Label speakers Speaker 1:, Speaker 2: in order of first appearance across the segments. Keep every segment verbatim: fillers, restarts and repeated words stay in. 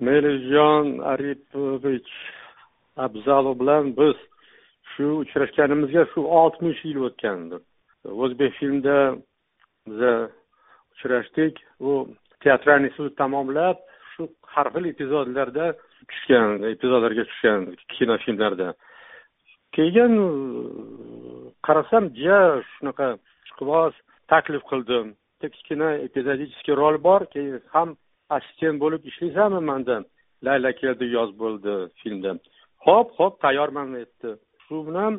Speaker 1: Melijon Aripovich Abzalov bilan biz shu uchrashganimizga shu oltmish yil o'tgandi. O'zbek filmda biz uchrashdik. U teatralniy institut tamomlab, shu har xil epizodlarda tushgan, epizodlarga tushgan kinofilmlarda. Keyin qarasam, ja shunaqa chiqvoz taklif qildim. Kichkina epizodiskiy rol bor, keyin ham assistent bo'lib ishlaysanmi mendan? Layla keldi, yoz bo'ldi filmda. Hop, hop, tayyorman etdi. Shu bilan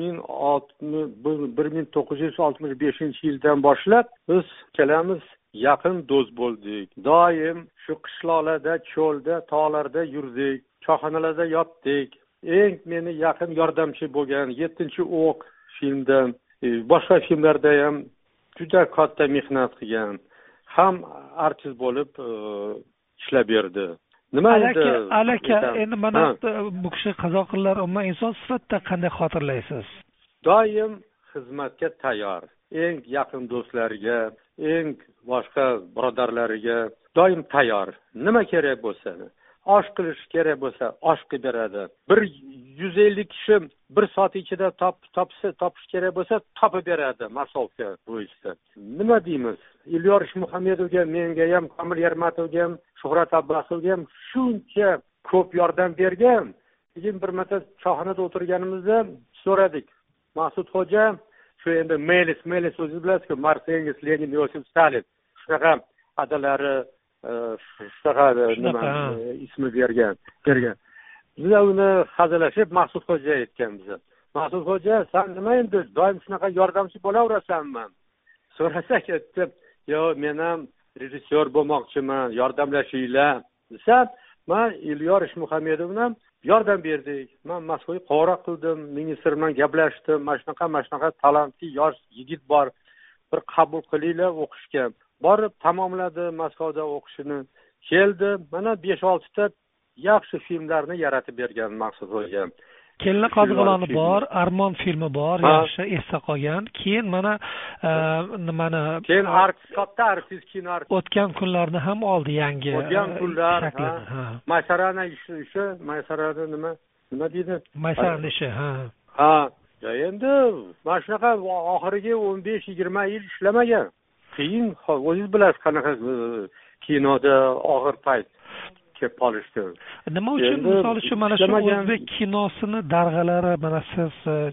Speaker 1: bir ming to'qqiz yuz oltmish beshinchi yildan boshlab biz kelamiz yaqin do'st bo'ldik. Doim shu qishloqlarda, cho'lda, tog'larda yurdik, choyxonalarda yotdik. Eng meni yaqin yordamchi bo'lgan yettinchi o'q filmda, boshqa filmlarda ham juda katta mehnat qilgan, ham artist bo'lib ishlab berdi. Nima edi?
Speaker 2: Alaka, endi mana bu kishi qazoqlar umuman inson sifatida qanday xotirlaysiz?
Speaker 1: Doim xizmatga tayyor. Eng yaqin do'stlariga, eng boshqa birodarlariga doim tayyor. Nima kerak bo'lsa, osh qilish kerak bo'lsa, osh qilib beradi. bir yuz ellik kishi bir soat ichida top topsa, topish kerak bo'lsa, topib beradi masofa bo'yicha. Nima deymiz? Ilyor Muhammedovga, menga ham, Komil Yermatovga ham, Shuhrat Abbasovga ham shuncha ko'p yordam bergan. Keyin bir marta choyxonada o'tirganimizda so'radik. Maqsud xo'ja, shu endi Melis, Melis o'zingiz bilasiz-ku, Marks Engels, Lenin, Yosif Stalin shunaqa adalari shunaqa nima ismi bergan, bergan. Biz uni hazillashib Maqsud xo'ja aytganmiz. Maqsud xo'ja, sen nima endi doim shunaqa yordamchi bo'laverasanmi? So'rasak aytdi, "Yo, men ham rejissyor bo'lmoqchiman, yordamlashinglar." Desa, men Ilyor Muhammedov bilan yordam berdik. Men Moskvaga qo'ng'iroq qildim, ministr bilan gaplashdim. Mana shunaqa, mana shunaqa talantli yosh yigit bor. Bir qabul qilinglar o'qishga. Borib tamomladi Moskvada o'qishini. Keldi, mana besh olti ta yaxshi filmlarni yaratib bergan Maqsud xo'ja.
Speaker 2: Kelin qozg'aloni bor, Armon filmi bor, yaxshi esda qolgan. Keyin mana nimani
Speaker 1: keyin artist, katta artist, kino artist.
Speaker 2: O'tgan kunlarni ham oldi yangi.
Speaker 1: O'tgan kunlar, ha. Maysarani ishi, ishi, Maysarani nima? Nima deydi?
Speaker 2: Maysarani ishi, ha.
Speaker 1: Ha, endi mana shunaqa oxirgi o'n besh yigirma yil ishlamagan. Keyin o'zingiz bilasiz qanaqa kinoda og'ir payt kelib qolishdi.
Speaker 2: Nima uchun misol uchun mana shu o'zbek kinosini darg'alari, mana siz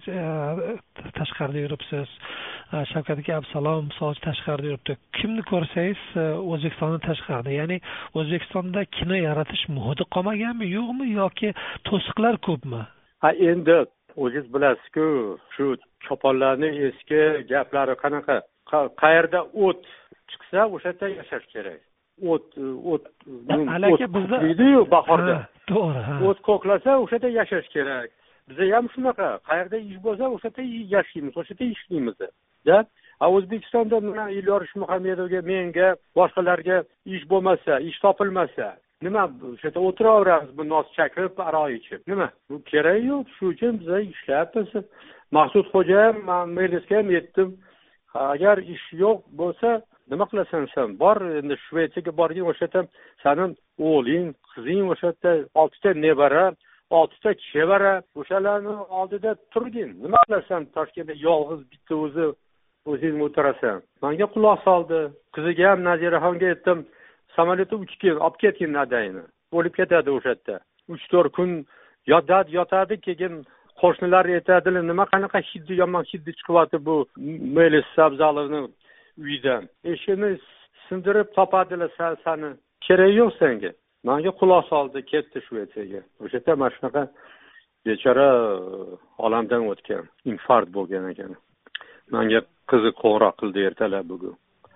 Speaker 2: tashqarida yuribsiz, Shavkat aka Absalom misol tashqarida yuribdi. Kimni ko'rsangiz O'zbekistondan tashqarida, ya'ni O'zbekistonda kino yaratish muhiti qolmaganmi, yo'qmi yoki to'siqlar ko'pmi?
Speaker 1: Ha, endi o'zingiz bilasiz-ku, shu choponlarning eski gaplari qanaqa? Qayerda o't chiqsa, o'sha yerda yashash kerak. O't o't
Speaker 2: alaka bizda
Speaker 1: deydi-yu bahorda.
Speaker 2: To'g'ri, ha.
Speaker 1: O't ko'klasa, o'sha yerda yashash kerak. Bizda ham shunaqa. Qayerda ish bo'lsa, o'sha yerda yashaymiz, o'sha yerda ishlaymiz. Da, O'zbekistonda mana Ilyor Muhammedovga, menga, boshqalarga ish bo'lmasa, ish topilmasa, nima o'sha yerda o'tiraveramiz, bu nos chaqib, aroq ichib. Nima? Bu kerak yo'q. Shu uchun biz ishlayapmiz. Maqsud xo'ja, men Melisga ham aytdim. Agar ish yo'q bo'lsa, nima qilasan sen? Bor, endi Shvetsiyaga borgin, o'sha yerda sening o'g'ling, qizing o'sha yerda olti ta nevara, olti ta chevara, o'shalarni oldida turgin. Nima qilasan? Toshkentda yolg'iz bitta o'zi o'zing o'tirasan. Menga quloq soldi. Qiziga ham Naziraxonga aytdim, samolyotda uchib olib ketgin nadayni. O'lib ketadi o'sha yerda. uch to'rt kun yotadi, yotadi, keyin qo'shnilar aytadilar, nima qanaqa hiddi, yomon hiddi chiqyapti bu Melis Abzalovning uyidan. Eshikni sindirib topadilar seni. Kerak yo'q senga. Menga quloq soldi, ketdi Shvetsiyaga. O'sha yerda mana shunaqa bechora olamdan o'tgan, infarkt bo'lgan ekan. Menga qizi qo'ng'iroq qildi ertalab bugun.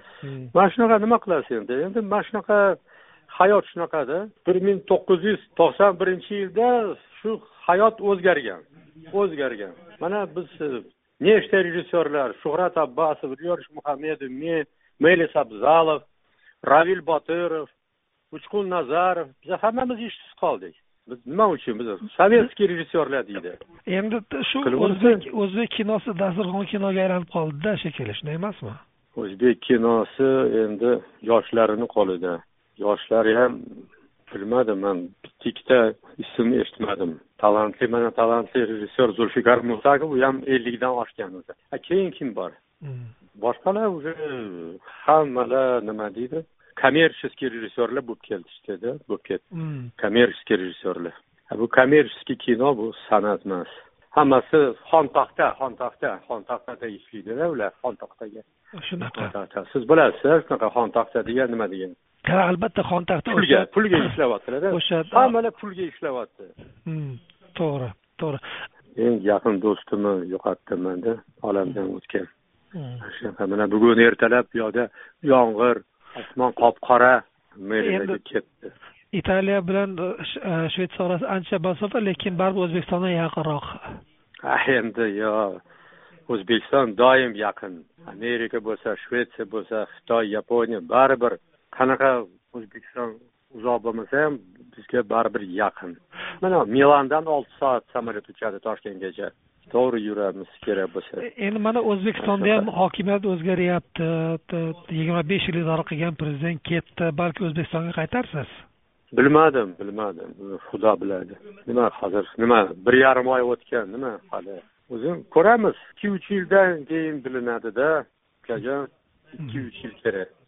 Speaker 1: Mana shunaqa nima qilasiz endi? Endi mana shunaqa hayot shunaqada. bir ming to'qqiz yuz to'qson birinchi yilda shu hayot o'zgargan. O'zgargan. Mana biz nechta rejissyorlar, Shuhrat Abbasov, Ilyor Muhammedov, men, Melis Abzalov, Ravil Botirov, Uchqun Nazarov, biz hammamiz ishsiz qoldik. Biz nima uchun? Biz sovetskiy rejissyorlar deydi.
Speaker 2: Endi shu o'zbek o'zbek kinosi dasturxon kinoga aylanib qoldi-da, shekilli, shunday emasmi?
Speaker 1: O'zbek kinosi endi yoshlarning qo'lida. Yoshlar ham bilmadim, man bitta ikkita ism eshitmadim. Talantli, mana talantli rejissyor Zulfikar Musayev, u ham ellikdan oshgan o'zi. Keyin kim bor? Boshqalar уже hammalar nima deydi? Kommersiy rejissyorlar bo'lib keldi dedi, bo'lib ketdi. Kommersiy rejissyorlar. Bu kommersiy kino bu san'at emas. Hammasi xontaxta, xontaxta, xontaxtada ishlaydi-da ular, xontaxtaga. Shunaqa. Siz bilasiz, shunaqa xontaxta degan nima degan?
Speaker 2: Ha, albatta xontaxta
Speaker 1: o'sha pulga ishlayaptilar-da. O'sha hammalar pulga ishlayapti.
Speaker 2: To'g'ri, to'g'ri.
Speaker 1: Eng yaqin do'stimni yo'qotdim-da, olamdan o'tgan. Shunaqa mana bugun ertalab bu yoqda yomg'ir, osmon qop-qora, meriyaga ketdi.
Speaker 2: Italiya bilan Shvetsiya orasi ancha masofa, lekin baribir O'zbekistondan yaqinroq.
Speaker 1: Ha, endi yo O'zbekiston doim yaqin. Amerika bo'lsa, Shvetsiya bo'lsa, Xitoy, Yaponiya baribir qanaqa O'zbekiston uzoq bo'lmasa ham bizga baribir yaqin. Mana Milandan olti soat samolyot uchadi Toshkentgacha. To'g'ri yuramiz kerak bo'lsa.
Speaker 2: Endi mana O'zbekistonda ham hokimiyat o'zgaryapti. yigirma besh yil idora qilgan prezident ketdi. Balki O'zbekistonga qaytarsiz?
Speaker 1: Bilmadim, bilmadim. Xudo biladi. Nima hozir, nima bir yarim oy o'tgan, nima hali. O'zim ko'ramiz. ikki uch yildan keyin bilinadi-da. Kajon ikki uch yil kerak.